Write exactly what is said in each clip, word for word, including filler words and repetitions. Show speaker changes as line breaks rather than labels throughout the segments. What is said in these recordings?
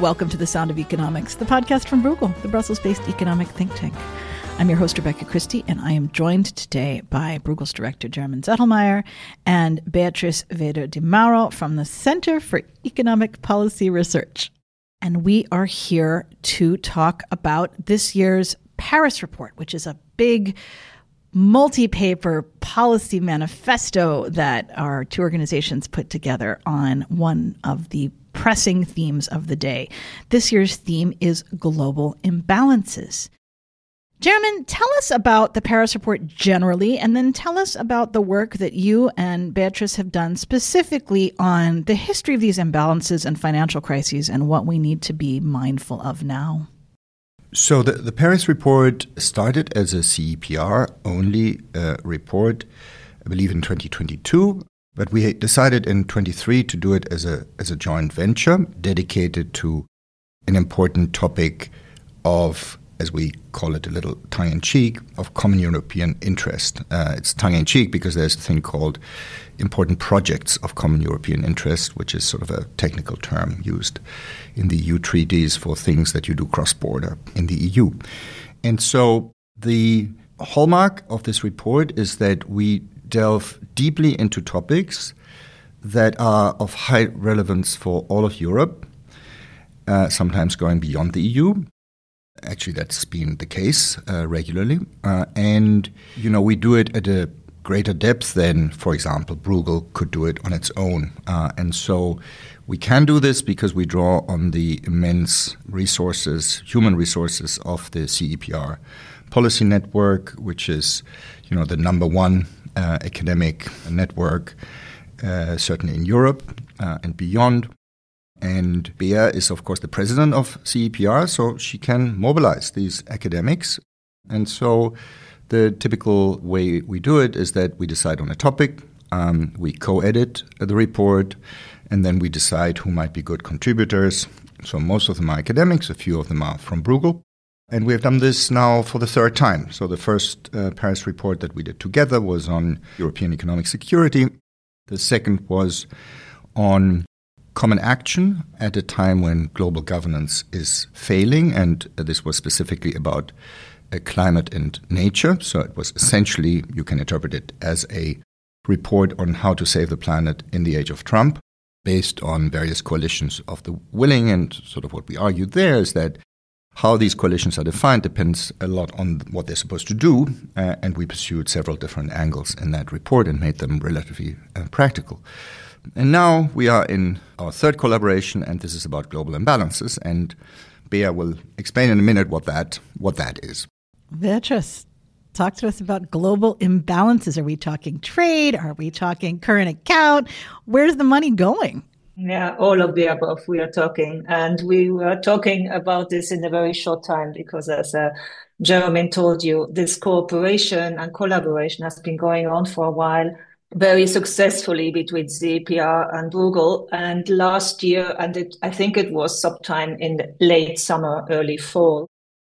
and welcome to The Sound of Economics, the podcast from Bruegel, the Brussels-based economic think tank. I'm your host, Rebecca Christie, and I am joined today by Bruegel's director, German Zettelmeier, and Beatrice Weder de Mauro from the Center for Economic Policy Research. And we are here to talk about this year's Paris Report, which is a big multi-paper policy manifesto that our two organizations put together on one of the pressing themes of the day. This year's theme is global imbalances. German, tell us about the Paris Report generally, and then tell us about the work that you and Beatrice have done specifically on the history of these imbalances and financial crises and what we need to be mindful of now.
So the, the Paris Report started as a C E P R-only uh, report, I believe in twenty twenty-two, but we decided in twenty-three to do it as a as a joint venture dedicated to an important topic of, as we call it a little tongue-in-cheek, of common European interest. Uh, it's tongue-in-cheek because there's a thing called important projects of common European interest, which is sort of a technical term used in the E U treaties for things that you do cross-border in the E U. And so the hallmark of this report is that we delve deeply into topics that are of high relevance for all of Europe, uh, sometimes going beyond the E U. Actually, that's been the case uh, regularly. Uh, and, you know, we do it at a greater depth than, for example, Bruegel could do it on its own. Uh, and so we can do this because we draw on the immense resources, human resources of the C E P R policy network, which is, you know, the number one uh, academic network, uh, certainly in Europe uh, and beyond. And Bea is, of course, the president of C E P R, so she can mobilize these academics. And so the typical way we do it is that we decide on a topic, um, we co-edit the report, and then we decide who might be good contributors. So most of them are academics, a few of them are from Bruegel. And we have done this now for the third time. So the first uh, Paris report that we did together was on European economic security. The second was on common action at a time when global governance is failing, and this was specifically about uh, climate and nature. So it was essentially, you can interpret it as a report on how to save the planet in the age of Trump, based on various coalitions of the willing. And sort of what we argued there is that how these coalitions are defined depends a lot on what they're supposed to do, uh, and we pursued several different angles in that report and made them relatively uh, practical. And now we are in our third collaboration, and this is about global imbalances. And Bea will explain in a minute what that what that is.
Beatrice, talk to us about global imbalances. Are we talking trade? Are we talking current account? Where's the money going?
Yeah, all of the above we are talking. And we were talking about this in a very short time because, as uh, Jeremy told you, this cooperation and collaboration has been going on for a while, very successfully between C E P R and Bruegel. And last year, and it, I think it was sometime in late summer, early fall,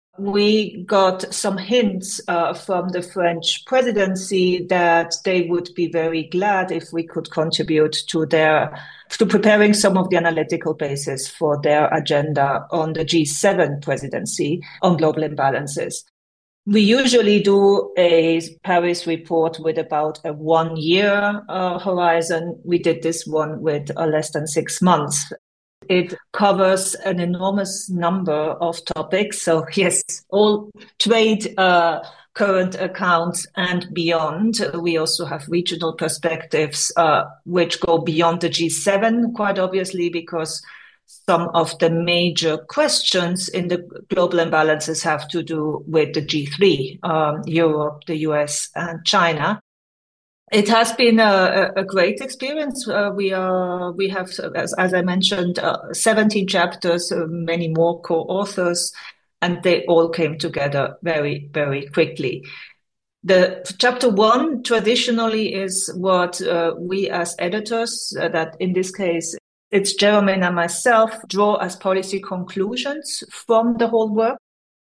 we got some hints uh, from the French presidency that they would be very glad if we could contribute to their to preparing some of the analytical basis for their agenda on the G seven presidency on global imbalances. We usually do a Paris report with about a one-year uh, horizon. We did this one with uh, less than six months. It covers an enormous number of topics. So yes, all trade, uh, current accounts and beyond. We also have regional perspectives, uh, which go beyond the G seven, quite obviously, because some of the major questions in the global imbalances have to do with the G three, um, Europe, the U S, and China. It has been a, a great experience. Uh, we are, we have, as, as I mentioned, uh, seventeen chapters, uh, many more co-authors, and they all came together very, very quickly. The chapter one traditionally is what uh, we as editors, uh, that in this case, it's Jeremy and myself, draw as policy conclusions from the whole work.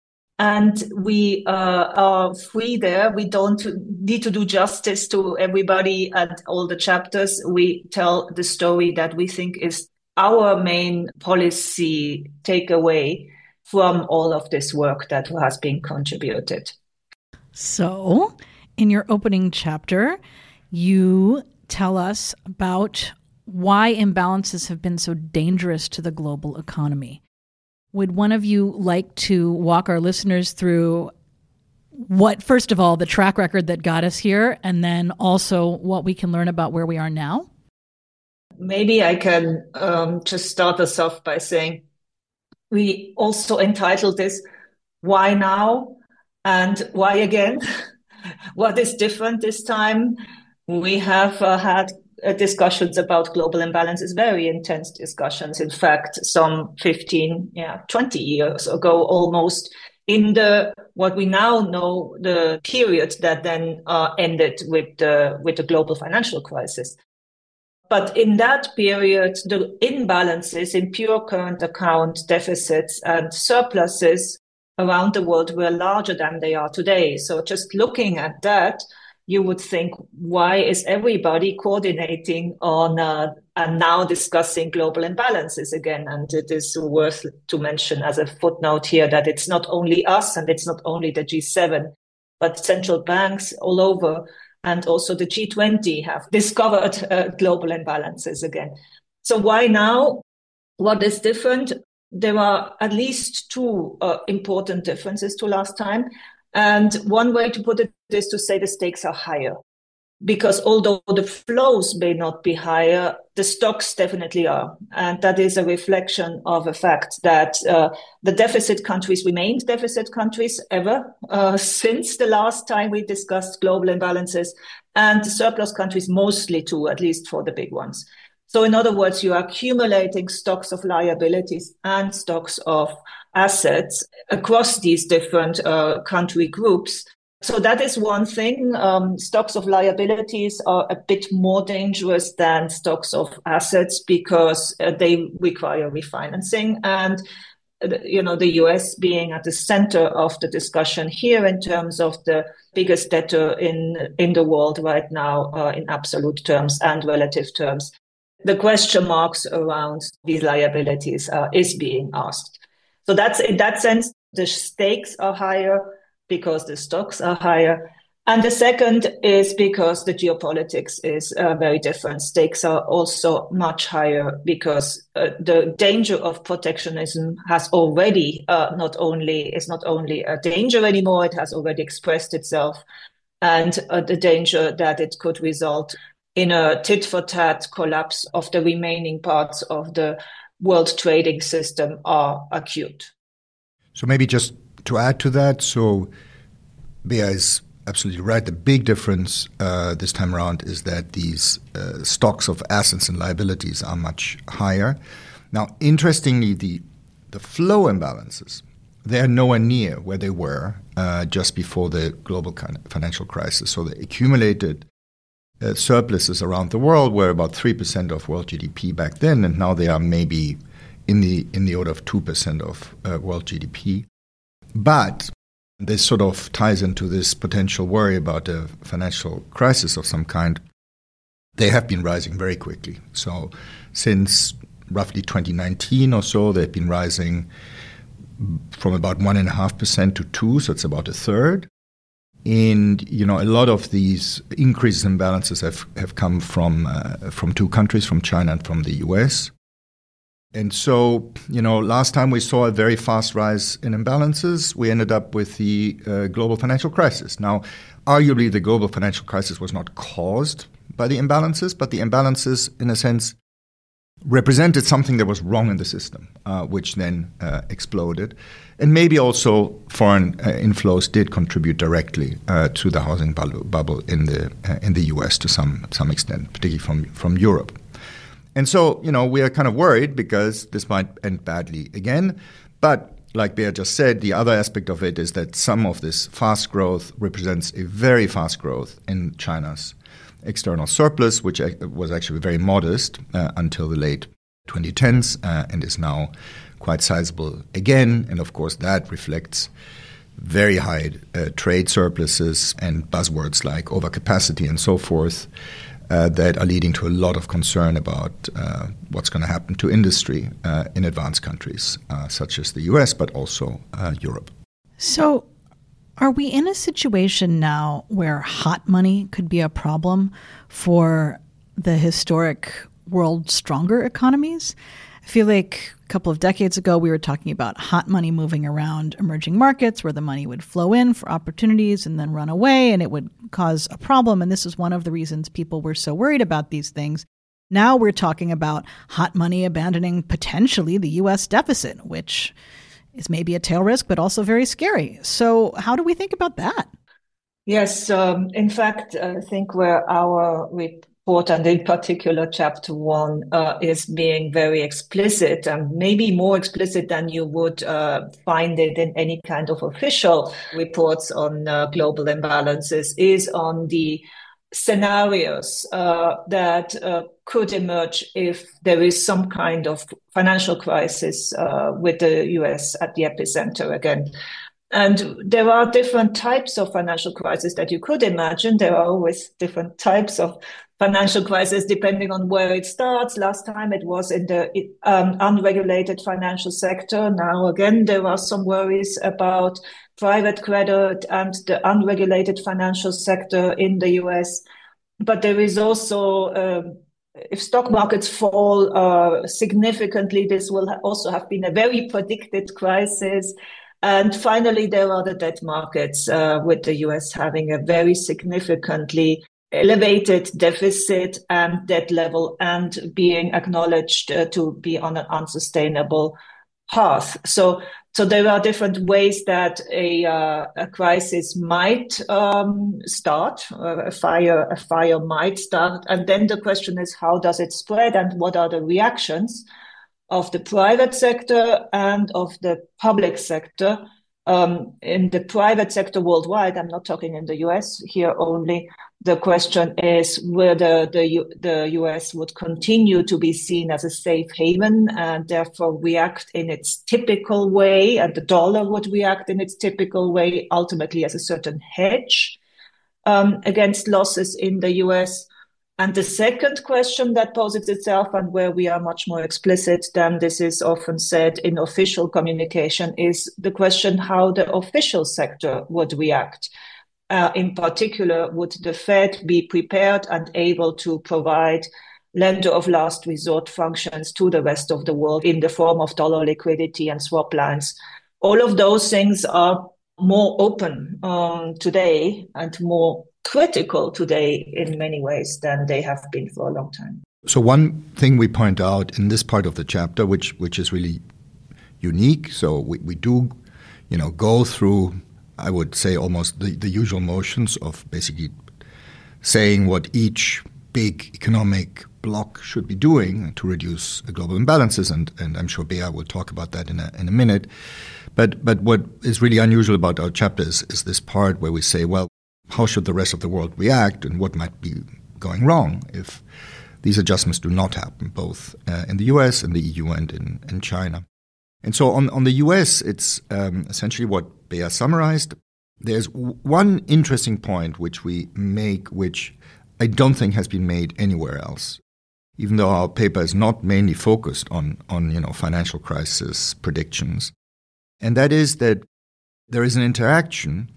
And we uh, are free there. We don't need to do justice to everybody and all the chapters. We tell the story that we think is our main policy takeaway from all of this work that has been contributed.
So, in your opening chapter, you tell us about why imbalances have been so dangerous to the global economy. Would one of you like to walk our listeners through what, first of all, the track record that got us here, and then also what we can learn about where we are now?
Maybe I can um, just start us off by saying we also entitled this, Why Now? And why again? What is different this time? We have uh, had uh, discussions about global imbalances, very intense discussions. In fact, some fifteen, yeah, twenty years ago almost, in the what we now know the period that then uh, ended with the with the global financial crisis. But in that period, the imbalances in pure current account deficits and surpluses around the world were larger than they are today. So just looking at that, you would think, why is everybody coordinating on uh, and now discussing global imbalances again? And it is worth to mention as a footnote here that it's not only us and it's not only the G seven, but central banks all over and also the G twenty have discovered uh, global imbalances again. So why now? What is different? There are at least two uh, important differences to last time. And one way to put it is to say the stakes are higher. Because although the flows may not be higher, the stocks definitely are. And that is a reflection of the fact that uh, the deficit countries remained deficit countries ever uh, since the last time we discussed global imbalances, and the surplus countries mostly too, at least for the big ones. So in other words, you are accumulating stocks of liabilities and stocks of assets across these different uh, country groups. So that is one thing. Um, stocks of liabilities are a bit more dangerous than stocks of assets because uh, they require refinancing. And, uh, you know, the U S being at the center of the discussion here in terms of the biggest debtor in, in the world right now uh, in absolute terms and relative terms. The question marks around these liabilities uh, is being asked. So that's in that sense, the stakes are higher because the stocks are higher. And the second is because the geopolitics is uh, very different. Stakes are also much higher because uh, the danger of protectionism has already uh, not only, is not only a danger anymore, it has already expressed itself. And uh, the danger that it could result in a tit-for-tat collapse of the remaining parts of the world trading system are acute.
So maybe just to add to that, so Bea is absolutely right. The big difference uh, this time around is that these uh, stocks of assets and liabilities are much higher. Now, interestingly, the the flow imbalances, they are nowhere near where they were uh, just before the global financial crisis. So the accumulated Uh, surpluses around the world were about three percent of world G D P back then, and now they are maybe in the in the order of two percent of uh, world G D P. But this sort of ties into this potential worry about a financial crisis of some kind. They have been rising very quickly. So since roughly twenty nineteen or so, they've been rising from about one point five percent to two, so it's about a third. And, you know, a lot of these increases in balances have, have come from uh, from two countries, from China and from the U S. And so, you know, last time we saw a very fast rise in imbalances, we ended up with the uh, global financial crisis. Now, arguably, the global financial crisis was not caused by the imbalances, but the imbalances, in a sense, represented something that was wrong in the system, uh, which then uh, exploded. And maybe also foreign uh, inflows did contribute directly uh, to the housing bubble, bubble in the uh, in the U S to some some extent, particularly from from Europe. And so, you know, we are kind of worried because this might end badly again. But like Bea just said, the other aspect of it is that some of this fast growth represents a very fast growth in China's external surplus, which was actually very modest uh, until the late twenty tens uh, and is now quite sizable again. And of course, that reflects very high uh, trade surpluses and buzzwords like overcapacity and so forth. uh, that are leading to a lot of concern about uh, what's going to happen to industry uh, in advanced countries, uh, such as the U S, but also uh, Europe.
So are we in a situation now where hot money could be a problem for the historic world's stronger economies? I feel like a couple of decades ago, we were talking about hot money moving around emerging markets where the money would flow in for opportunities and then run away, and it would cause a problem. And this is one of the reasons people were so worried about these things. Now we're talking about hot money abandoning potentially the U S deficit, which is maybe a tail risk, but also very scary. So how do we think about that?
Yes, um, in fact, I think where our report, and in particular chapter one, uh, is being very explicit, and maybe more explicit than you would uh, find it in any kind of official reports on uh, global imbalances, is on the scenarios uh, that uh, could emerge if there is some kind of financial crisis uh, with the U S at the epicenter again. And there are different types of financial crises that you could imagine. There are always different types of financial crisis depending on where it starts. Last time it was in the um, unregulated financial sector. Now, again, there are some worries about private credit and the unregulated financial sector in the U S. But there is also, um, if stock markets fall uh, significantly, this will ha- also have been a very predicted crisis. And finally, there are the debt markets, uh, with the U S having a very significantly elevated deficit and debt level and being acknowledged uh, to be on an unsustainable path. So, so there are different ways that a, uh, a crisis might um, start, uh, a fire, a fire might start. And then the question is, how does it spread and what are the reactions of the private sector and of the public sector? Um, in the private sector worldwide, I'm not talking in the U S here only, the question is whether the, U- the U S would continue to be seen as a safe haven and therefore react in its typical way, and the dollar would react in its typical way, ultimately as a certain hedge um, against losses in the U S. And the second question that poses itself, and where we are much more explicit than this is often said in official communication, is the question how the official sector would react. Uh, in particular, would the Fed be prepared and able to provide lender of last resort functions to the rest of the world in the form of dollar liquidity and swap lines? All of those things are more open um, today and more critical today in many ways than they have been for a long time.
So one thing we point out in this part of the chapter, which which is really unique, so we, we do, you know, go through, I would say, almost the, the usual motions of basically saying what each big economic bloc should be doing to reduce global imbalances, and, and I'm sure Bea will talk about that in a in a minute. But but what is really unusual about our chapter is, is this part where we say, well, how should the rest of the world react and what might be going wrong if these adjustments do not happen, both uh, in the U S and the E U and in, in China. And so on, on the U S, it's um, essentially what Bea summarized. There's w- one interesting point which we make, which I don't think has been made anywhere else, even though our paper is not mainly focused on, on you know, financial crisis predictions. And that is that there is an interaction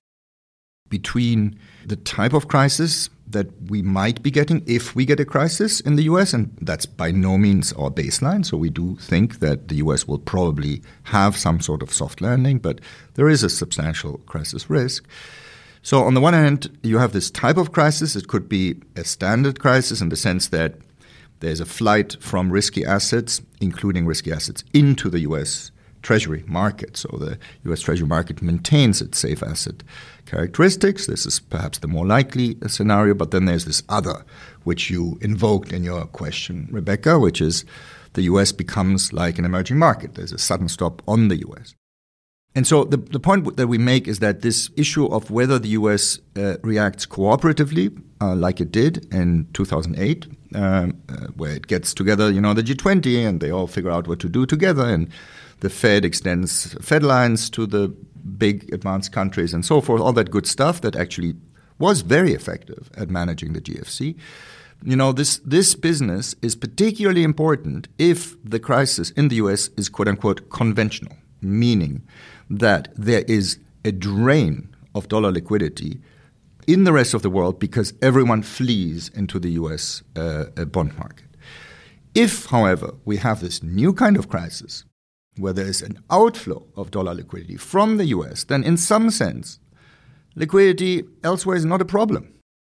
between the type of crisis that we might be getting if we get a crisis in the U S, and that's by no means our baseline. So we do think that the U S will probably have some sort of soft landing, but there is a substantial crisis risk. So on the one hand, you have this type of crisis. It could be a standard crisis in the sense that there's a flight from risky assets, including risky assets, into the U S Treasury market. So the U S Treasury market maintains its safe asset characteristics. This is perhaps the more likely scenario, but then there's this other, which you invoked in your question, Rebecca, which is the U S becomes like an emerging market. There's a sudden stop on the U S. And so the, the point that we make is that this issue of whether the U S uh, reacts cooperatively, uh, like it did in two thousand eight, um, uh, where it gets together, you know, the G twenty, and they all figure out what to do together, and the Fed extends Fed lines to the big advanced countries and so forth, all that good stuff that actually was very effective at managing the G F C. you know, this, this business is particularly important if the crisis in the U S is quote-unquote conventional, meaning that there is a drain of dollar liquidity in the rest of the world because everyone flees into the U S uh, bond market. If, however, we have this new kind of crisis where there is an outflow of dollar liquidity from the U S, then in some sense, liquidity elsewhere is not a problem.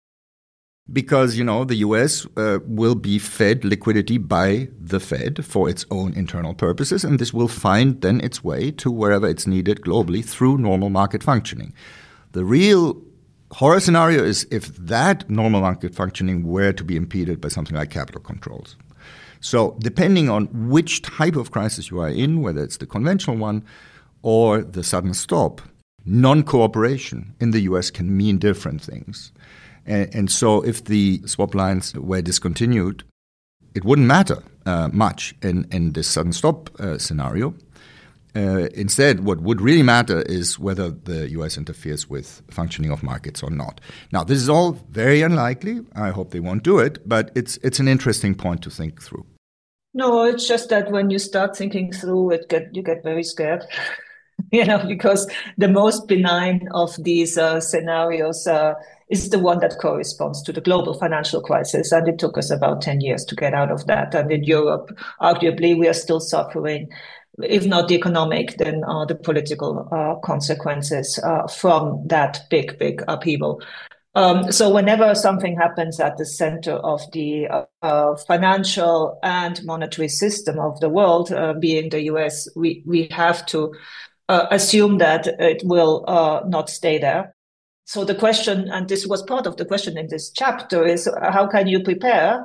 Because, you know, the U S uh, will be fed liquidity by the Fed for its own internal purposes, and this will find then its way to wherever it's needed globally through normal market functioning. The real horror scenario is if that normal market functioning were to be impeded by something like capital controls. So depending on which type of crisis you are in, whether it's the conventional one or the sudden stop, non-cooperation in the U S can mean different things. And, and so if the swap lines were discontinued, it wouldn't matter uh, much in, in this sudden stop uh, scenario. Uh, instead, what would really matter is whether the U S interferes with functioning of markets or not. Now, this is all very unlikely. I hope they won't do it, but it's it's an interesting point to think through.
No, it's just that when you start thinking through it, get, you get very scared. You know, because the most benign of these uh, scenarios uh, is the one that corresponds to the global financial crisis. And it took us about ten years to get out of that. And in Europe, arguably, we are still suffering, if not the economic, then uh, the political uh, consequences uh, from that big, big upheaval. Um, so whenever something happens at the center of the uh, uh, financial and monetary system of the world, uh, being the U S, we, we have to Uh, assume that it will uh, not stay there. So the question, and this was part of the question in this chapter, is how can you prepare?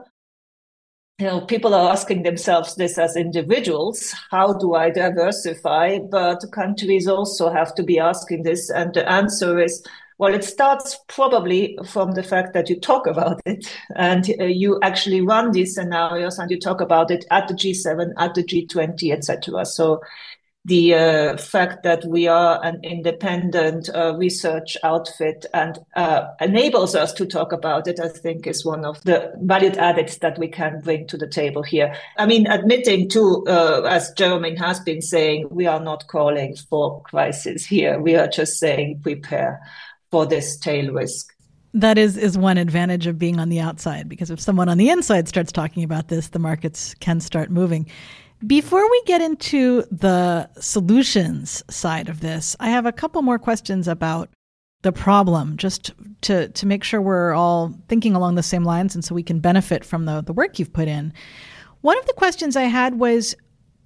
You know, people are asking themselves this as individuals. How do I diversify? But countries also have to be asking this. And the answer is, well, it starts probably from the fact that you talk about it and uh, you actually run these scenarios and you talk about it at the G seven, at the G twenty, et cetera. So the uh, fact that we are an independent uh, research outfit and uh, enables us to talk about it, I think is one of the value added that we can bring to the table here. I mean, admitting too, uh, as Jeremy has been saying, we are not calling for crisis here. We are just saying prepare for this tail risk.
That is, is one advantage of being on the outside, because if someone on the inside starts talking about this, the markets can start moving. Before we get into the solutions side of this, I have a couple more questions about the problem, just to, to make sure we're all thinking along the same lines and so we can benefit from the, the work you've put in. One of the questions I had was,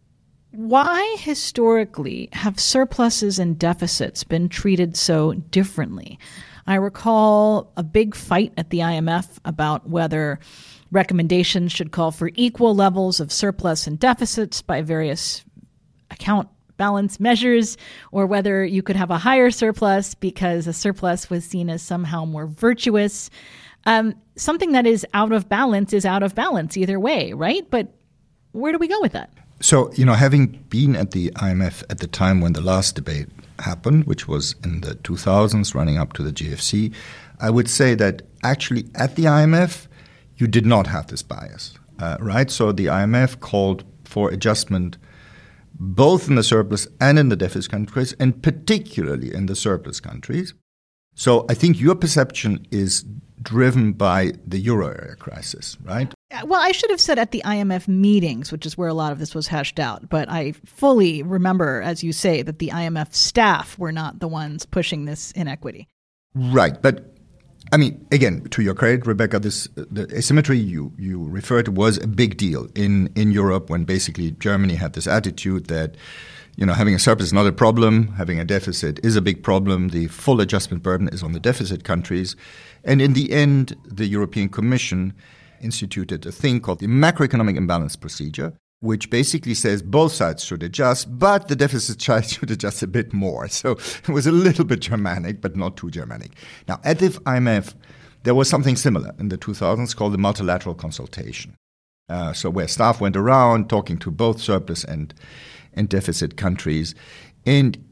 why historically have surpluses and deficits been treated so differently? I recall a big fight at the I M F about whether recommendations should call for equal levels of surplus and deficits by various account balance measures, or whether you could have a higher surplus because a surplus was seen as somehow more virtuous. Um, something that is out of balance is out of balance either way, right? But where do we go with that?
So, you know, having been at the I M F at the time when the last debate happened, which was in the two thousands running up to the G F C, I would say that actually at the I M F, you did not have this bias, uh, right? So the I M F called for adjustment both in the surplus and in the deficit countries, and particularly in the surplus countries. So I think your perception is driven by the euro area crisis, right?
Well, I should have said at the I M F meetings, which is where a lot of this was hashed out. But I fully remember, as you say, that the I M F staff were not the ones pushing this inequity.
Right. But I mean, again, to your credit, Rebecca, this the asymmetry you, you referred to was a big deal in, in Europe when basically Germany had this attitude that, you know, having a surplus is not a problem, having a deficit is a big problem. The full adjustment burden is on the deficit countries. And in the end, the European Commission instituted a thing called the macroeconomic imbalance procedure, which basically says both sides should adjust, but the deficit side should adjust a bit more. So it was a little bit Germanic, but not too Germanic. Now, at the I M F, there was something similar in the two thousands called the multilateral consultation. Uh, so where staff went around talking to both surplus and, and deficit countries. And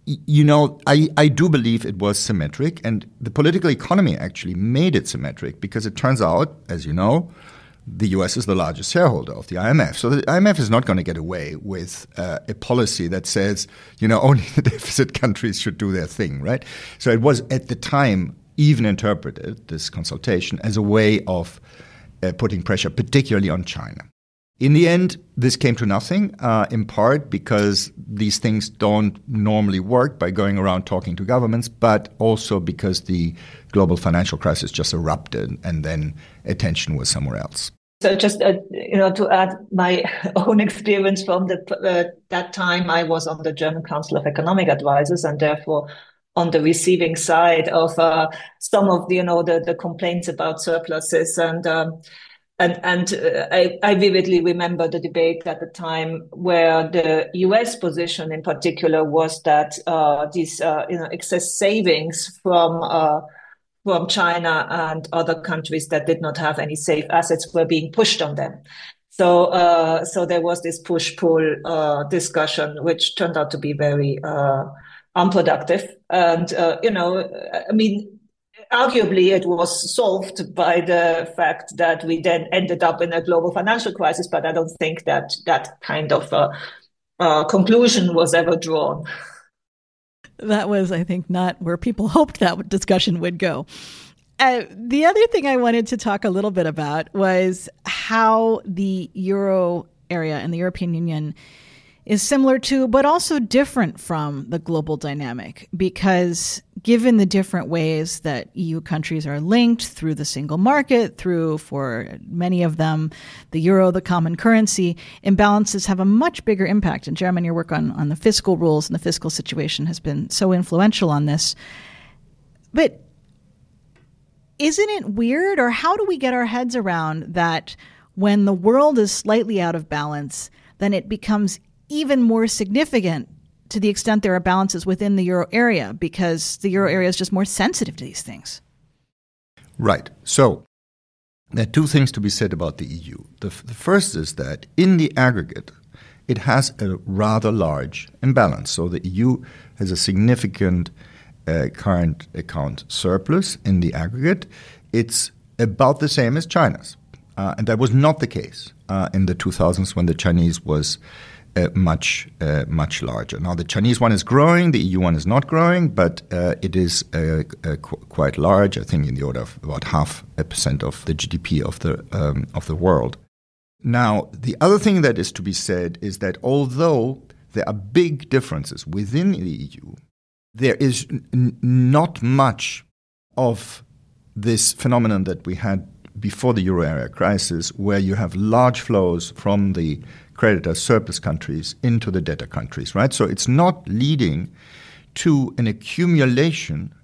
you know, I, I do believe it was symmetric, and the political economy actually made it symmetric because it turns out, as you know, the U S is the largest shareholder of the I M F. So the I M F is not going to get away with uh, a policy that says, you know, only the deficit countries should do their thing, right? So it was at the time even interpreted, this consultation, as a way of uh, putting pressure, particularly on China. In the end, this came to nothing, uh, in part because these things don't normally work by going around talking to governments, but also because the global financial crisis just erupted and then attention was somewhere else.
So just, uh, you know, to add my own experience from the, uh, that time, I was on the German Council of Economic Advisors and therefore on the receiving side of uh, some of the, you know, the, the complaints about surpluses. And um, And, and uh, I, I vividly remember the debate at the time where the U S position in particular was that uh, these uh, you know, excess savings from uh, from China and other countries that did not have any safe assets were being pushed on them. So uh, so there was this push-pull uh, discussion, which turned out to be very uh, unproductive. And, uh, you know, I mean, arguably, it was solved by the fact that we then ended up in a global financial crisis, but I don't think that that kind of uh, uh, conclusion was ever drawn.
That was, I think, not where people hoped that discussion would go. Uh, the other thing I wanted to talk a little bit about was how the Euro area and the European Union is similar to, but also different from the global dynamic, because given the different ways that E U countries are linked through the single market, through, for many of them, the euro, the common currency, imbalances have a much bigger impact. And Jeremy, your work on, on the fiscal rules and the fiscal situation has been so influential on this. But isn't it weird, or how do we get our heads around that when the world is slightly out of balance, then it becomes even more significant to the extent there are balances within the euro area, because the euro area is just more sensitive to these things?
Right. So there are two things to be said about the E U. The, f- the first is that in the aggregate, it has a rather large imbalance. So the E U has a significant uh, current account surplus in the aggregate. It's about the same as China's. Uh, and that was not the case uh, in the two thousands when the Chinese was Uh, much, uh, much larger. Now, the Chinese one is growing, the E U one is not growing, but uh, it is uh, uh, qu- quite large, I think in the order of about half a percent of the G D P of the, um, of the world. Now, the other thing that is to be said is that although there are big differences within the E U, there is n- not much of this phenomenon that we had before the euro area crisis, where you have large flows from the creditor surplus countries into the debtor countries, right? So it's not leading to an accumulation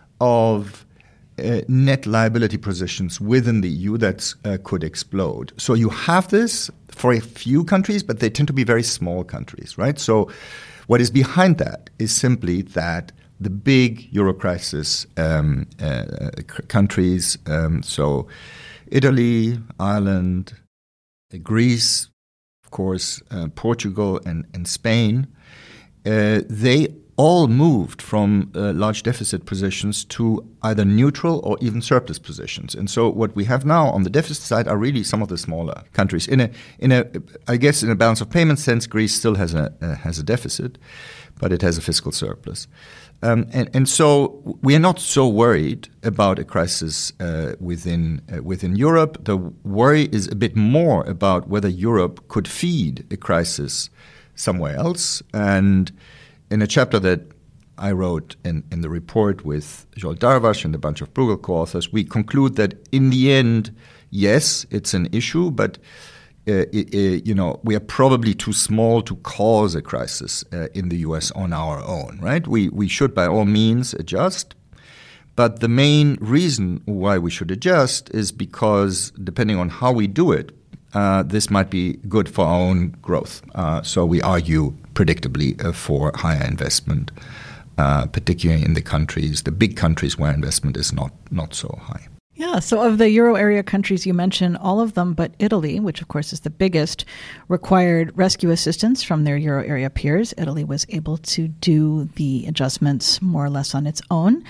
of uh, net liability positions within the E U that uh, could explode. So you have this for a few countries, but they tend to be very small countries, right? So what is behind that is simply that the big euro crisis um, uh, c- countries, um, so Italy, Ireland, Greece, of course, uh, Portugal and, and Spain, uh, they all moved from uh, large deficit positions to either neutral or even surplus positions. And so what we have now on the deficit side are really some of the smaller countries. In a, in a, I guess in a balance of payment sense, Greece still has a, uh, has a deficit, but it has a fiscal surplus. Um, and, and so we are not so worried about a crisis uh, within uh, within Europe. The worry is a bit more about whether Europe could feed a crisis somewhere else. And in a chapter that I wrote in, in the report with Zsolt Darvas and a bunch of Bruegel co-authors, we conclude that in the end, yes, it's an issue, but Uh, uh, you know, we are probably too small to cause a crisis uh, in the U S on our own, right? We we should by all means adjust. But the main reason why we should adjust is because depending on how we do it, uh, this might be good for our own growth. Uh, so we argue predictably uh, for higher investment, uh, particularly in the countries, the big countries where investment is not, not so high.
Yeah, so of the euro area countries you mentioned, all of them but Italy, which of course is the biggest, required rescue assistance from their euro area peers. Italy was able to do the adjustments more or less on its own.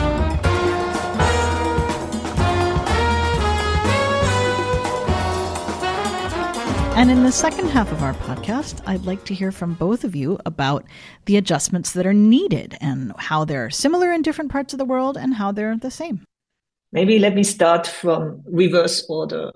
And in the second half of our podcast, I'd like to hear from both of you about the adjustments that are needed and how they're similar in different parts of the world and how they're the same.
Maybe let me start from reverse order.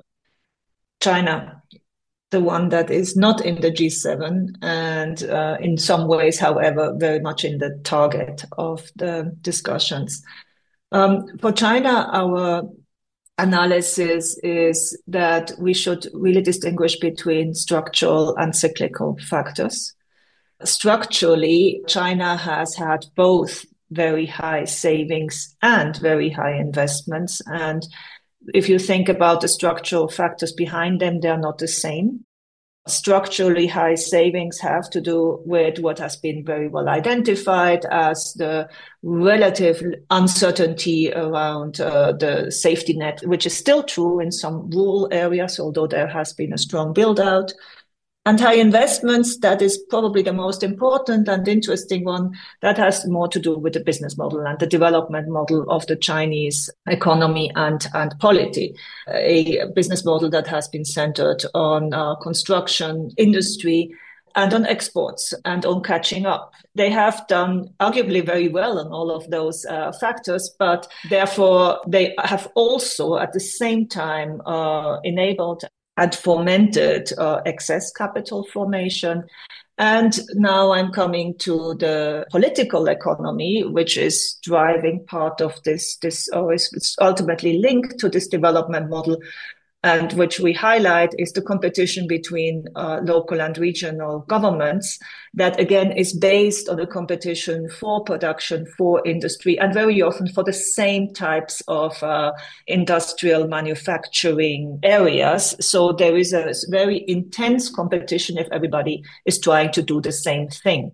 China, the one that is not in the G seven and uh, in some ways, however, very much in the target of the discussions. Um, for China, our analysis is that we should really distinguish between structural and cyclical factors. Structurally, China has had both very high savings and very high investments. And if you think about the structural factors behind them, they're not the same. Structurally high savings have to do with what has been very well identified as the relative uncertainty around uh, the safety net, which is still true in some rural areas, although there has been a strong build out. And high investments, that is probably the most important and interesting one. That has more to do with the business model and the development model of the Chinese economy and, and polity. A business model that has been centered on uh, construction industry and on exports and on catching up. They have done arguably very well on all of those uh, factors, but therefore they have also at the same time uh, enabled had fomented uh, excess capital formation. And now I'm coming to the political economy, which is driving part of this, this or is ultimately linked to this development model, and which we highlight is the competition between uh, local and regional governments that, again, is based on the competition for production, for industry, and very often for the same types of uh, industrial manufacturing areas. So there is a very intense competition if everybody is trying to do the same thing.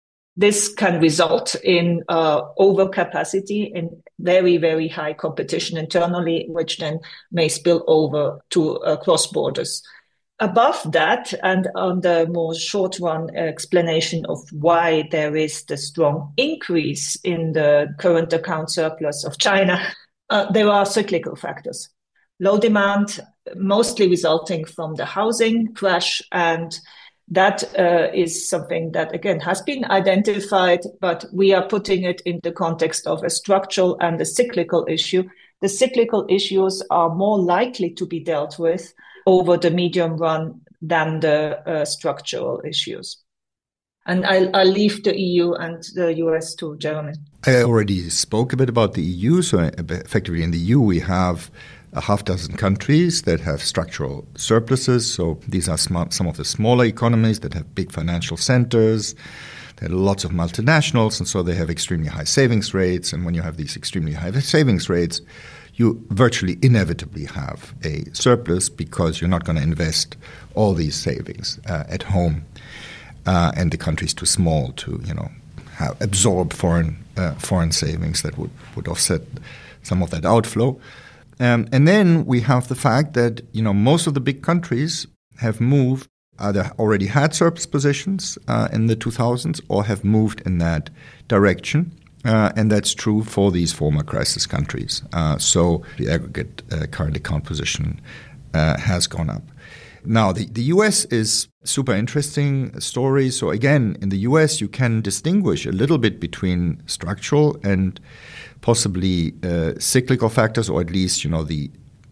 This can result in uh, overcapacity, in very, very high competition internally, which then may spill over to uh, cross borders. Above that, and on the more short run explanation of why there is the strong increase in the current account surplus of China, uh, there are cyclical factors. Low demand, mostly resulting from the housing crash, and that uh, is something that, again, has been identified, but we are putting it in the context of a structural and a cyclical issue. The cyclical issues are more likely to be dealt with over the medium run than the uh, structural issues. And I'll, I'll leave the E U and the U S to Jeremy.
I already spoke a bit about the E U. So effectively in the E U, we have a half dozen countries that have structural surpluses. So these are sm- some of the smaller economies that have big financial centers. There are lots of multinationals, and so they have extremely high savings rates. And when you have these extremely high savings rates, you virtually inevitably have a surplus because you're not going to invest all these savings uh, at home. Uh, and the country's too small to, you know, have, absorb foreign uh, foreign savings that would, would offset some of that outflow. Um, and then we have the fact that, you know, most of the big countries have moved, either already had surplus positions uh, in the two thousands or have moved in that direction. Uh, and that's true for these former crisis countries. Uh, so the aggregate uh, current account position uh, has gone up. Now, the, the U S is super interesting story. So again, in the U S, you can distinguish a little bit between structural and possibly uh, cyclical factors, or at least, you know, the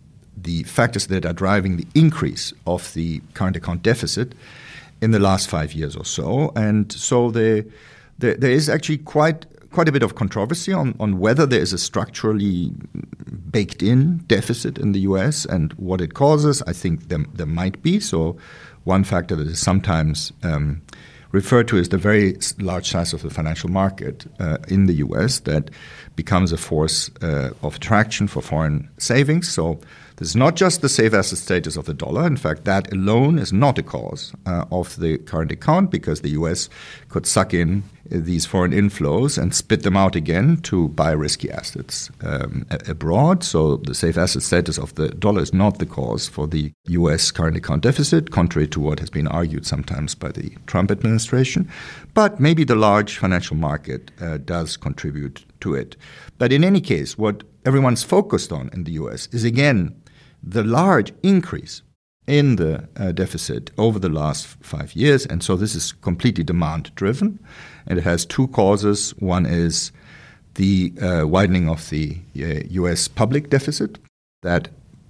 the factors that are driving the increase of the current account deficit in the last five years or so. And so the, the, there is actually quite quite a bit of controversy on, on whether there is a structurally baked-in deficit in the U S and what it causes. I think there, there might be. So one factor that is sometimes um, referred to is the very large size of the financial market uh, in the U S that becomes a force uh, of attraction for foreign savings. So This is not just the safe asset status of the dollar. In fact, that alone is not a cause uh, of the current account, because the U S could suck in these foreign inflows and spit them out again to buy risky assets um, abroad. So the safe asset status of the dollar is not the cause for the U S current account deficit, contrary to what has been argued sometimes by the Trump administration. But maybe the large financial market uh, does contribute to it. But in any case, what everyone's focused on in the U S is, again, the large increase in the uh, deficit over the last f- five years. And so this is completely demand-driven. And it has two causes. One is the uh, widening of the uh, U S public deficit that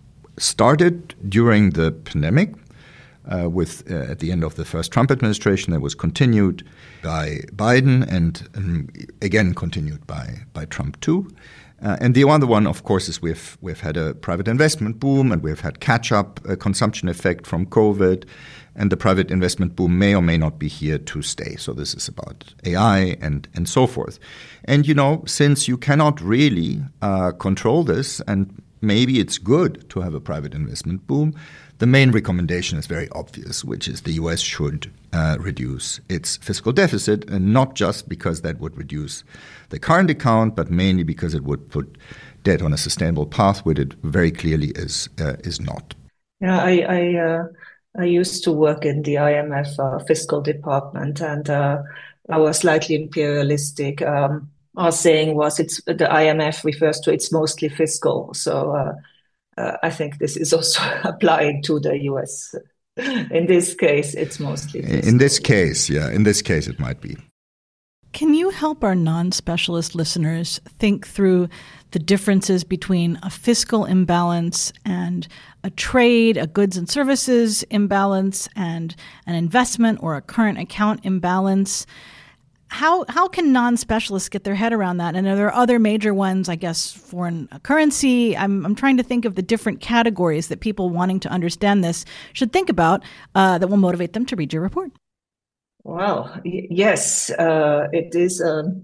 started during the pandemic uh, with uh, at the end of the first Trump administration. That was continued by Biden and um, again continued by, by Trump too. Uh, and the other one, of course, is we've we've had a private investment boom, and we've had catch-up uh, consumption effect from COVID, and the private investment boom may or may not be here to stay. So this is about A I and and so forth. And you know, since you cannot really uh, control this, and maybe it's good to have a private investment boom, the main recommendation is very obvious, which is the U S should uh, reduce its fiscal deficit, and not just because that would reduce the current account, but mainly because it would put debt on a sustainable path, which it very clearly is uh, is not.
Yeah, I I, uh, I used to work in the I M F uh, fiscal department, and uh, our slightly imperialistic um, our saying was, "It's the I M F refers to it's mostly fiscal." So. Uh, Uh, I think this is also applying to the U S. In this case, it's mostly fiscal.
In this case, yeah, in this case it might be.
Can you help our non-specialist listeners think through the differences between a fiscal imbalance and a trade, a goods and services imbalance, and an investment or a current account imbalance? How how can non-specialists get their head around that? And are there other major ones, I guess, foreign currency? I'm I'm trying to think of the different categories that people wanting to understand this should think about uh, that will motivate them to read your report.
Well, y- yes, uh, it is. Um,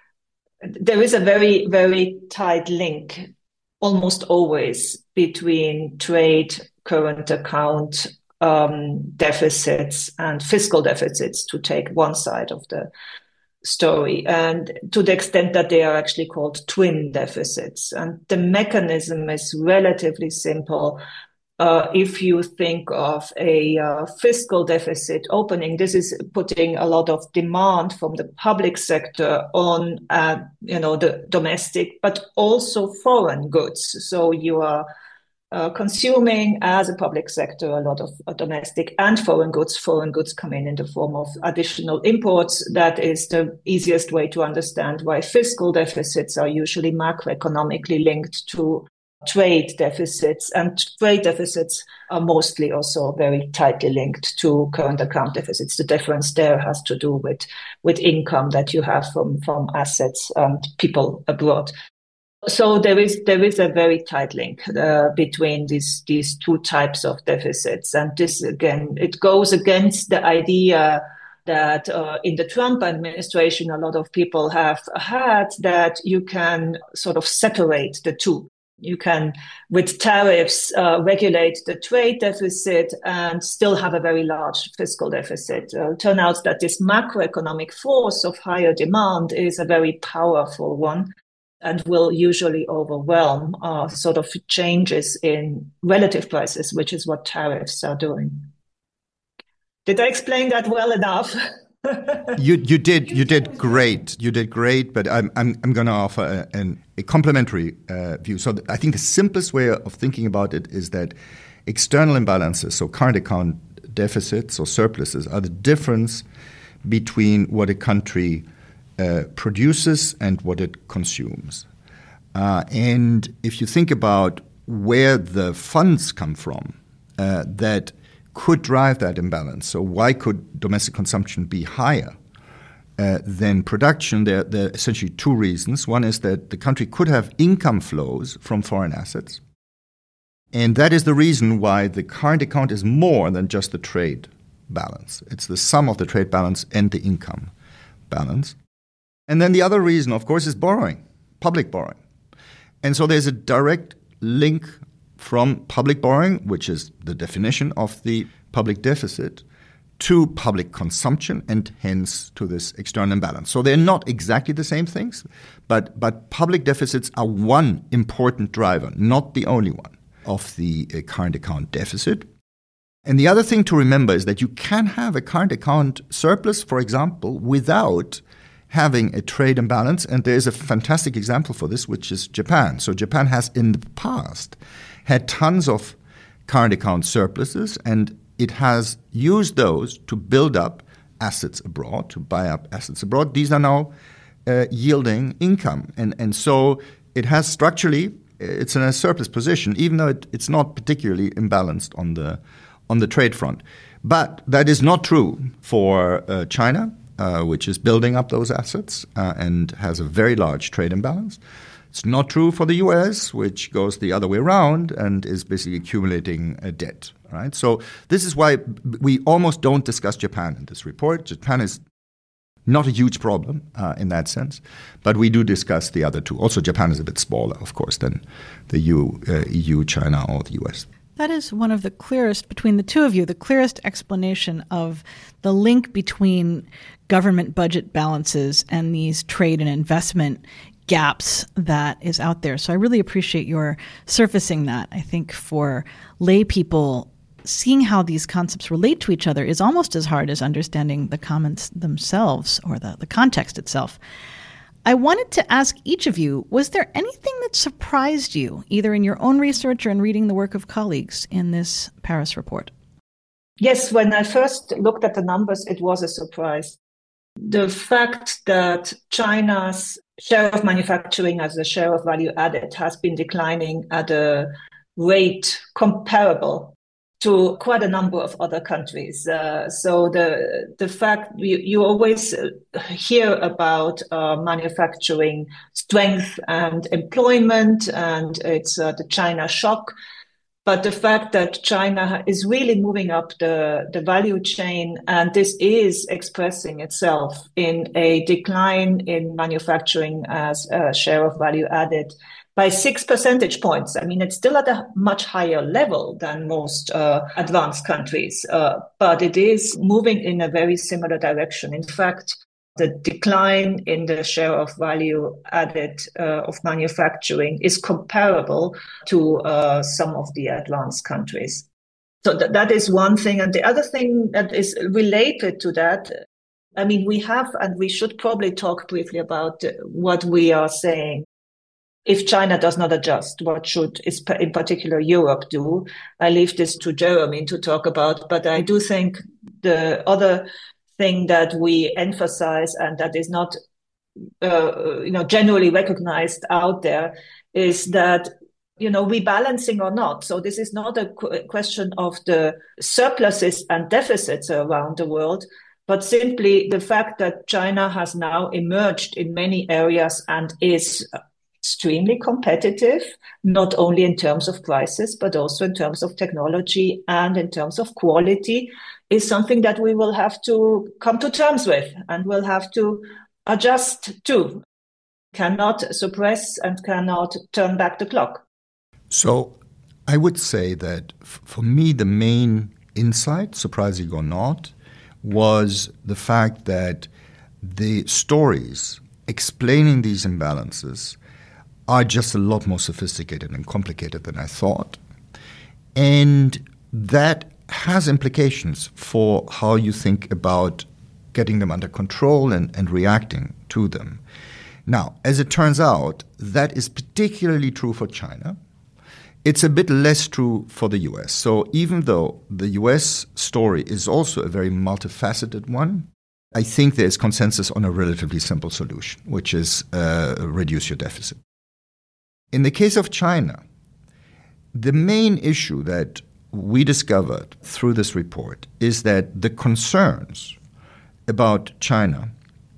there is a very, very tight link, almost always, between trade, current account um, deficits and fiscal deficits, to take one side of the story, and to the extent that they are actually called twin deficits. And the mechanism is relatively simple. Uh, if you think of a uh, fiscal deficit opening, this is putting a lot of demand from the public sector on, uh, you know, the domestic, but also foreign goods. So you are Uh, consuming as a public sector a lot of uh, domestic and foreign goods. Foreign goods come in in the form of additional imports. That is the easiest way to understand why fiscal deficits are usually macroeconomically linked to trade deficits, and trade deficits are mostly also very tightly linked to current account deficits. The difference there has to do with, with income that you have from, from assets and people abroad. So there is there is a very tight link uh, between these these two types of deficits, and this again it goes against the idea that uh, in the Trump administration a lot of people have had, that you can sort of separate the two. You can, with tariffs, uh, regulate the trade deficit and still have a very large fiscal deficit. Uh, turn out that this macroeconomic force of higher demand is a very powerful one, and will usually overwhelm uh, sort of changes in relative prices, which is what tariffs are doing. Did I explain that well enough?
you you did you did great you did great, but I'm I'm I'm going to offer a, an, a complementary uh, view. So th- I think the simplest way of thinking about it is that external imbalances, so current account deficits or surpluses, are the difference between what a country Uh, produces and what it consumes. Uh, and if you think about where the funds come from uh, that could drive that imbalance, so why could domestic consumption be higher uh, than production? There, there are essentially two reasons. One is that the country could have income flows from foreign assets. And that is the reason why the current account is more than just the trade balance. It's the sum of the trade balance and the income balance. And then the other reason, of course, is borrowing, public borrowing. And so there's a direct link from public borrowing, which is the definition of the public deficit, to public consumption and hence to this external imbalance. So they're not exactly the same things, but, but public deficits are one important driver, not the only one, of the uh, current account deficit. And the other thing to remember is that you can have a current account surplus, for example, without having a trade imbalance. And there is a fantastic example for this, which is Japan. So Japan has in the past had tons of current account surpluses, and it has used those to build up assets abroad, to buy up assets abroad. These are now uh, yielding income. And, and so it has structurally, it's in a surplus position, even though it, it's not particularly imbalanced on the on the trade front. But that is not true for uh, China, uh, which is building up those assets uh, and has a very large trade imbalance. It's not true for the U S, which goes the other way around and is basically accumulating a debt. Right? So this is why we almost don't discuss Japan in this report. Japan is not a huge problem uh, in that sense, but we do discuss the other two. Also, Japan is a bit smaller, of course, than the E U, uh, E U, China, or the U S.
That is one of the clearest, between the two of you, the clearest explanation of the link between government budget balances and these trade and investment gaps that is out there. So I really appreciate your surfacing that. I think for lay people, seeing how these concepts relate to each other is almost as hard as understanding the comments themselves or the, the context itself. I wanted to ask each of you, was there anything that surprised you, either in your own research or in reading the work of colleagues in this Paris report?
Yes, when I first looked at the numbers, it was a surprise. The fact that China's share of manufacturing as a share of value added has been declining at a rate comparable to quite a number of other countries. Uh, so the the fact you, you always hear about uh, manufacturing strength and employment, and it's uh, the China shock. But the fact that China is really moving up the, the value chain, and this is expressing itself in a decline in manufacturing as a share of value added by six percentage points. I mean, it's still at a much higher level than most uh, advanced countries, uh, but it is moving in a very similar direction. In fact, the decline in the share of value added uh, of manufacturing is comparable to uh, some of the advanced countries. So th- that is one thing. And the other thing that is related to that, I mean, we have, and we should probably talk briefly about what we are saying. If China does not adjust, what should, in particular, Europe do? I leave this to Jeremy to talk about, but I do think the other thing that we emphasize and that is not, uh, you know, generally recognized out there is that, you know, rebalancing or not. So this is not a qu- question of the surpluses and deficits around the world, but simply the fact that China has now emerged in many areas and is extremely competitive, not only in terms of prices, but also in terms of technology and in terms of quality, is something that we will have to come to terms with and will have to adjust to. Cannot suppress and cannot turn back the clock.
So I would say that f- for me, the main insight, surprising or not, was the fact that the stories explaining these imbalances are just a lot more sophisticated and complicated than I thought. And that has implications for how you think about getting them under control and, and reacting to them. Now, as it turns out, that is particularly true for China. It's a bit less true for the U S. So even though the U S story is also a very multifaceted one, I think there's consensus on a relatively simple solution, which is uh, reduce your deficit. In the case of China, the main issue that we discovered through this report is that the concerns about China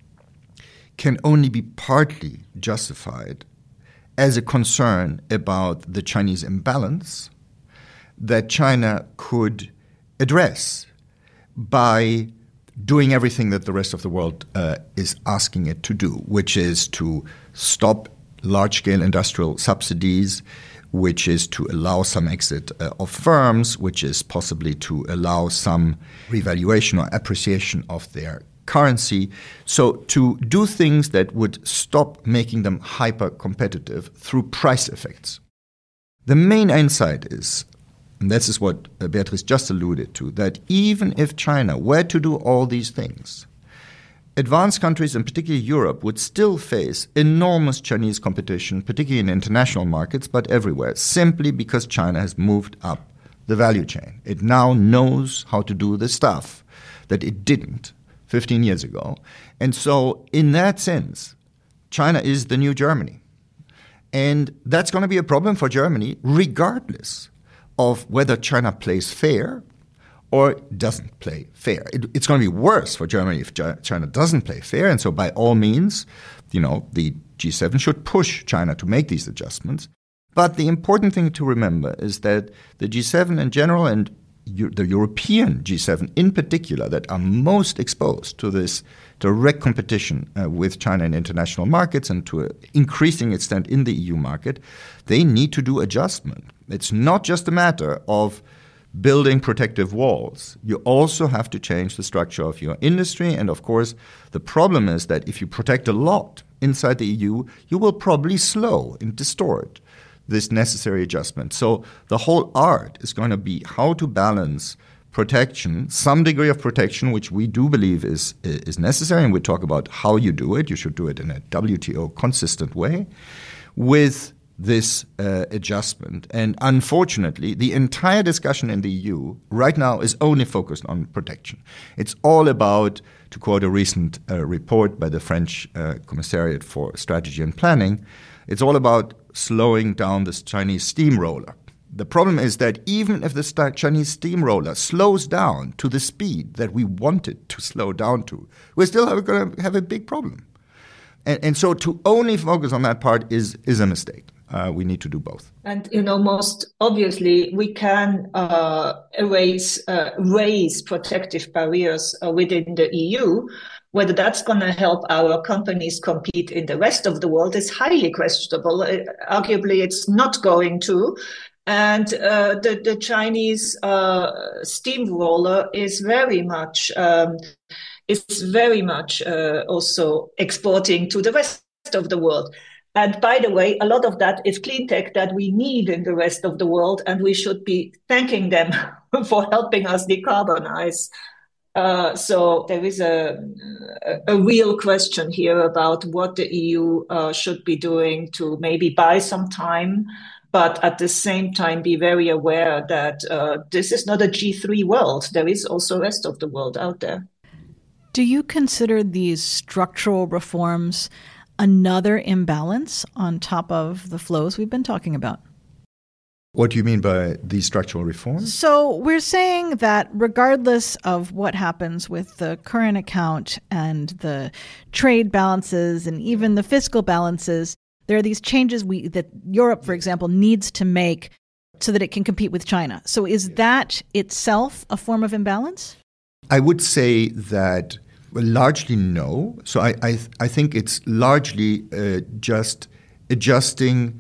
can only be partly justified as a concern about the Chinese imbalance that China could address by doing everything that the rest of the world uh, is asking it to do, which is to stop large-scale industrial subsidies, which is to allow some exit uh, of firms, which is possibly to allow some revaluation or appreciation of their currency. So to do things that would stop making them hyper-competitive through price effects. The main insight is, and this is what Beatrice just alluded to, that even if China were to do all these things, advanced countries, and particularly Europe, would still face enormous Chinese competition, particularly in international markets, but everywhere, simply because China has moved up the value chain. It now knows how to do the stuff that it didn't fifteen years ago. And so in that sense, China is the new Germany. And that's going to be a problem for Germany regardless of whether China plays fair or doesn't play fair. It, it's going to be worse for Germany if China doesn't play fair. And so by all means, you know, the G seven should push China to make these adjustments. But the important thing to remember is that the G seven in general and the European G seven in particular that are most exposed to this direct competition uh, with China in international markets and to an increasing extent in the E U market, they need to do adjustment. It's not just a matter of building protective walls. You also have to change the structure of your industry. And of course, the problem is that if you protect a lot inside the E U, you will probably slow and distort this necessary adjustment. So the whole art is going to be how to balance protection, some degree of protection, which we do believe is is necessary, and we talk about how you do it. You should do it in a W T O consistent way, with this uh, adjustment. And unfortunately, the entire discussion in the E U right now is only focused on protection. It's all about, to quote a recent uh, report by the French uh, Commissariat for Strategy and Planning, it's all about slowing down this Chinese steamroller. The problem is that even if the st- Chinese steamroller slows down to the speed that we want it to slow down to, we're still going to have a big problem. And, and so to only focus on that part is, is a mistake. Uh, we need to do both.
And, you know, most obviously, we can uh, erase, uh, raise protective barriers uh, within the E U. Whether that's going to help our companies compete in the rest of the world is highly questionable. Uh, arguably, it's not going to. And uh, the, the Chinese uh, steamroller is very much um, is very much uh, also exporting to the rest of the world. And by the way, a lot of that is clean tech that we need in the rest of the world, and we should be thanking them for helping us decarbonize. Uh, so there is a, a, a real question here about what the E U uh, should be doing to maybe buy some time, but at the same time be very aware that uh, this is not a G three world. There is also the rest of the world out there.
Do you consider these structural reforms another imbalance on top of the flows we've been talking about?
What do you mean by these structural reforms?
So we're saying that regardless of what happens with the current account and the trade balances and even the fiscal balances, there are these changes we that Europe, for example, needs to make so that it can compete with China. So is that itself a form of imbalance?
I would say that well, largely no. So I I, I think it's largely uh, just adjusting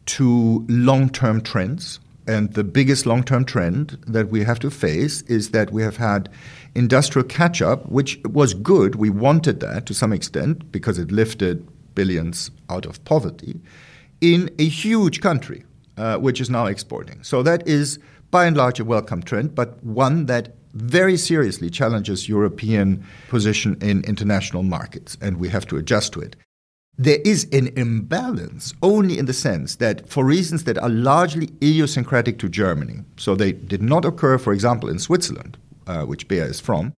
to long-term trends. And the biggest long-term trend that we have to face is that we have had industrial catch-up, which was good. We wanted that to some extent because it lifted billions out of poverty in a huge country, uh, which is now exporting. So that is, by and large, a welcome trend, but one that very seriously challenges European position in international markets, and we have to adjust to it. There is an imbalance only in the sense that for reasons that are largely idiosyncratic to Germany, so they did not occur, for example, in Switzerland, uh, which Bea is from,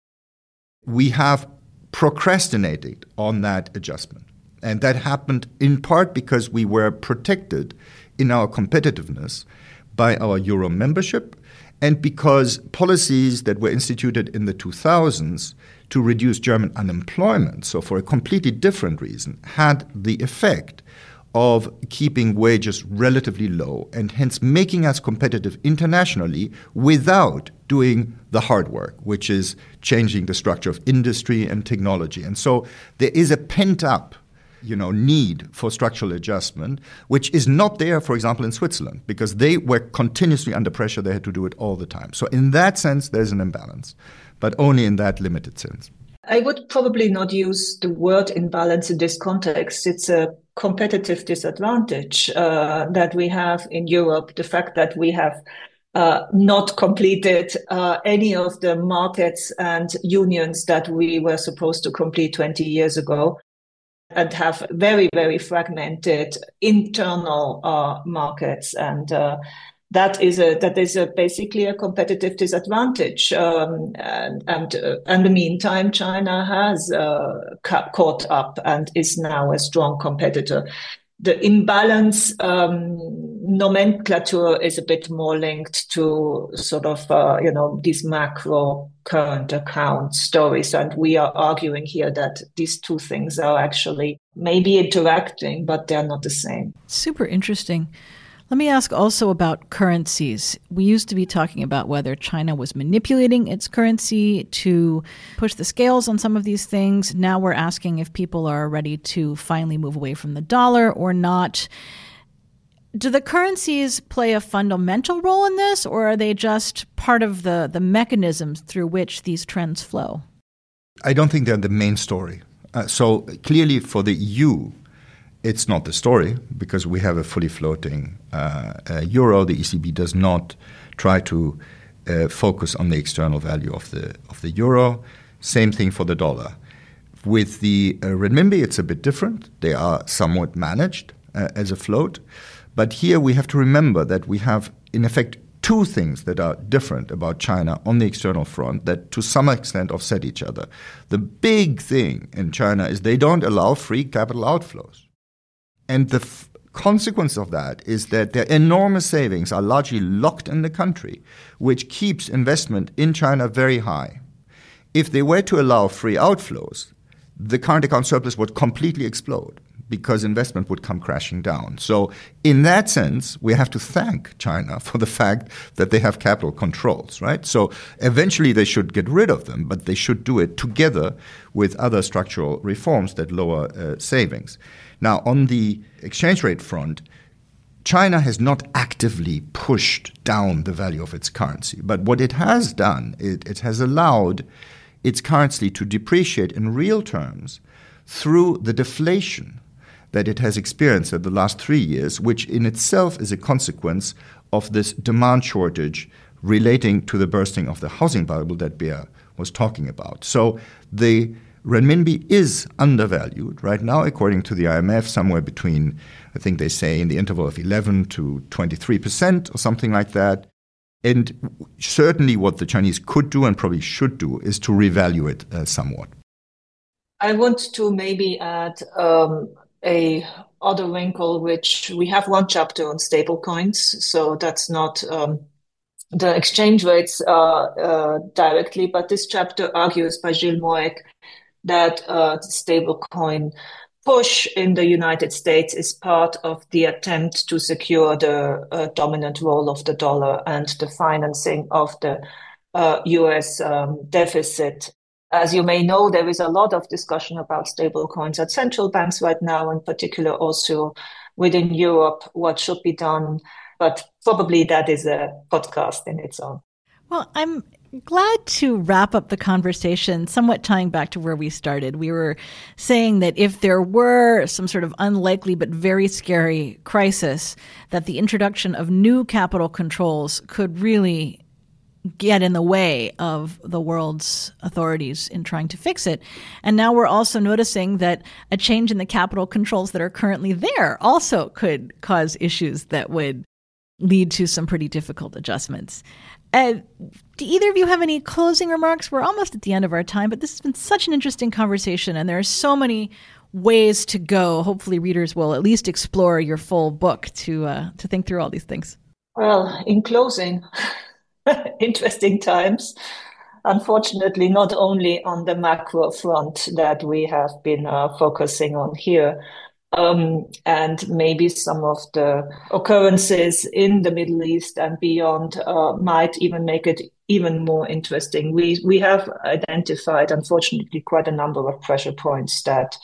we have procrastinated on that adjustment. And that happened in part because we were protected in our competitiveness by our Euro membership and because policies that were instituted in the two thousands to reduce German unemployment, so for a completely different reason, had the effect of keeping wages relatively low and hence making us competitive internationally without doing the hard work, which is changing the structure of industry and technology. And so there is a pent-up you know, need for structural adjustment, which is not there, for example, in Switzerland, because they were continuously under pressure. They had to do it all the time. So in that sense, there's an imbalance, but only in that limited sense.
I would probably not use the word imbalance in this context. It's a competitive disadvantage uh, that we have in Europe. The fact that we have uh, not completed uh, any of the markets and unions that we were supposed to complete twenty years ago, and have very, very fragmented internal uh, markets. And uh, that is a that is a basically a competitive disadvantage. Um, and and uh, in the meantime, China has uh, ca- caught up and is now a strong competitor. The imbalance um, nomenclature is a bit more linked to sort of, uh, you know, these macro current account stories. And we are arguing here that these two things are actually maybe interacting, but they're not the same.
Super interesting. Let me ask also about currencies. We used to be talking about whether China was manipulating its currency to push the scales on some of these things. Now we're asking if people are ready to finally move away from the dollar or not. Do the currencies play a fundamental role in this, or are they just part of the, the mechanisms through which these trends flow?
I don't think they're the main story. Uh, so clearly for the E U, it's not the story because we have a fully floating uh, uh, euro. The E C B does not try to uh, focus on the external value of the of the euro. Same thing for the dollar. With the uh, renminbi, it's a bit different. They are somewhat managed uh, as a float. But here we have to remember that we have, in effect, two things that are different about China on the external front that to some extent offset each other. The big thing in China is they don't allow free capital outflows. And the f- consequence of that is that their enormous savings are largely locked in the country, which keeps investment in China very high. If they were to allow free outflows, the current account surplus would completely explode because investment would come crashing down. So in that sense, we have to thank China for the fact that they have capital controls, right? So eventually they should get rid of them, but they should do it together with other structural reforms that lower uh, savings. Now, on the exchange rate front, China has not actively pushed down the value of its currency. But what it has done, it, it has allowed its currency to depreciate in real terms through the deflation that it has experienced in the last three years, which in itself is a consequence of this demand shortage relating to the bursting of the housing bubble that Bea was talking about. So the renminbi is undervalued right now, according to the I M F, somewhere between, I think they say, in the interval of eleven to twenty-three percent or something like that. And certainly what the Chinese could do and probably should do is to revalue it uh, somewhat.
I want to maybe add um, a other wrinkle, which we have one chapter on stable coins. So that's not um, the exchange rates uh, uh, directly, but this chapter argues by Gilles Moek that uh, the stablecoin push in the United States is part of the attempt to secure the uh, dominant role of the dollar and the financing of the uh, U S um, deficit. As you may know, there is a lot of discussion about stablecoins at central banks right now, in particular also within Europe, what should be done. But probably that is a podcast in its own.
Well, I'm glad to wrap up the conversation somewhat tying back to where we started. We were saying that if there were some sort of unlikely but very scary crisis, that the introduction of new capital controls could really get in the way of the world's authorities in trying to fix it. And now we're also noticing that a change in the capital controls that are currently there also could cause issues that would lead to some pretty difficult adjustments. Uh, do either of you have any closing remarks? We're almost at the end of our time, but this has been such an interesting conversation, and there are so many ways to go. Hopefully readers will at least explore your full book to uh, to think through all these things.
Well, in closing, interesting times. Unfortunately, not only on the macro front that we have been uh, focusing on here, Um, and maybe some of the occurrences in the Middle East and beyond uh, might even make it even more interesting. We we have identified, unfortunately, quite a number of pressure points that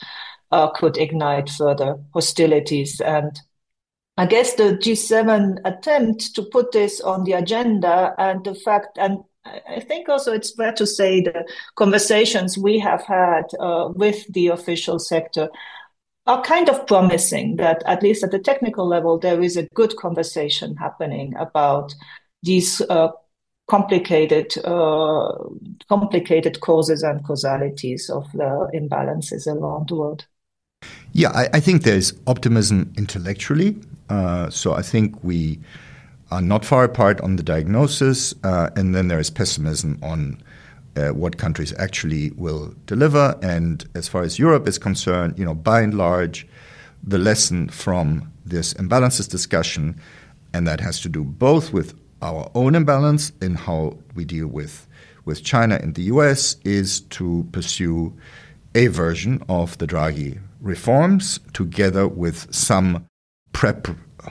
uh, could ignite further hostilities. And I guess the G seven attempt to put this on the agenda, and the fact, and I think also it's fair to say the conversations we have had uh, with the official sector are kind of promising that, at least at the technical level, there is a good conversation happening about these uh, complicated uh, complicated causes and causalities of the imbalances around the world.
Yeah, I, I think there's optimism intellectually. Uh, so I think we are not far apart on the diagnosis, uh, and then there is pessimism on uh, what countries actually will deliver. And as far as Europe is concerned, you know, by and large, the lesson from this imbalances discussion, and that has to do both with our own imbalance in how we deal with, with China and the U S, is to pursue a version of the Draghi reforms together with some prep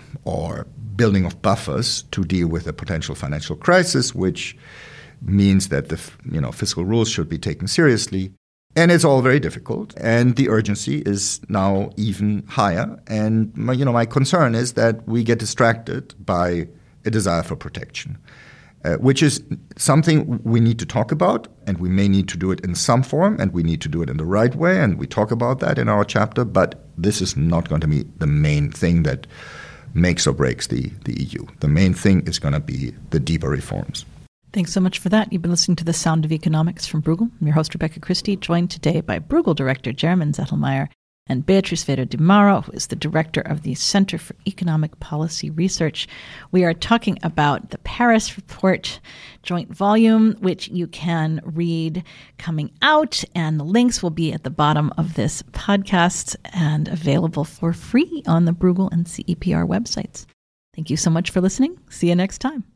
or building of buffers to deal with a potential financial crisis, which means that the you know fiscal rules should be taken seriously. And it's all very difficult, and the urgency is now even higher. And my, you know my concern is that we get distracted by a desire for protection, uh, which is something we need to talk about, and we may need to do it in some form, and we need to do it in the right way, and we talk about that in our chapter, but this is not going to be the main thing that makes or breaks the, the E U. The main thing is going to be the deeper reforms.
Thanks so much for that. You've been listening to The Sound of Economics from Bruegel. I'm your host, Rebecca Christie, joined today by Bruegel Director German Zettelmeier and Beatriz Vero de Maro, who is the director of the Center for Economic Policy Research. We are talking about the Paris Report joint volume, which you can read coming out, and the links will be at the bottom of this podcast and available for free on the Bruegel and C E P R websites. Thank you so much for listening. See you next time.